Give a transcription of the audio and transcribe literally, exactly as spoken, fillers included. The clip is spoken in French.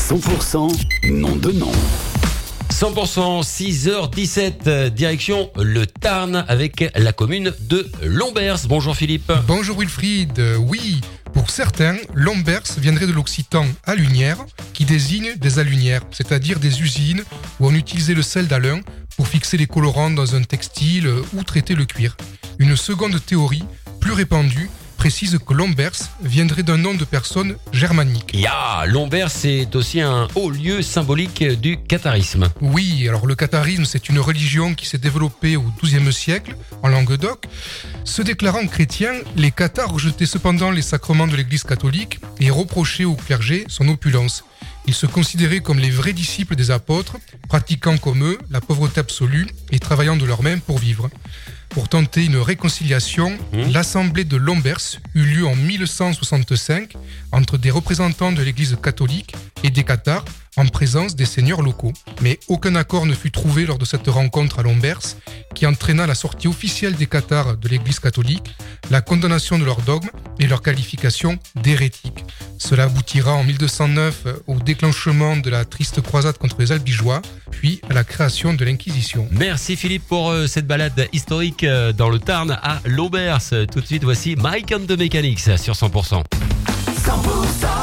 cent pour cent nom de nom. cent pour cent, six heures dix-sept, direction le Tarn avec la commune de Lombers. Bonjour Philippe. Bonjour Wilfried. Oui, pour certains, Lombers viendrait de l'occitan alunière qui désigne des alunières, c'est-à-dire des usines où on utilisait le sel d'Alun pour fixer les colorants dans un textile ou traiter le cuir. Une seconde théorie, plus répandue, précise que Lombers viendrait d'un nom de personne germanique. Ya, Lombers c'est aussi un haut lieu symbolique du catharisme. Oui, alors le catharisme c'est une religion qui s'est développée au douzième siècle en Languedoc. Se déclarant chrétiens, les cathars rejetaient cependant les sacrements de l'église catholique et reprochaient au clergé son opulence. Ils se considéraient comme les vrais disciples des apôtres, pratiquant comme eux la pauvreté absolue et travaillant de leurs mains pour vivre. Pour tenter une réconciliation, mmh. l'assemblée de Lombers eut lieu en mille cent soixante-cinq entre des représentants de l'église catholique et des cathars en présence des seigneurs locaux. Mais aucun accord ne fut trouvé lors de cette rencontre à Lombers qui entraîna la sortie officielle des cathars de l'église catholique, la condamnation de leurs dogmes et leur qualification d'hérétiques. Cela aboutira en mille deux cent neuf au déclenchement de la triste croisade contre les Albigeois, puis à la création de l'Inquisition. Merci Philippe pour euh, cette balade historique euh, dans le Tarn à Lombers. Tout de suite, voici Mike and the Mechanics sur cent pour cent. cent pour cent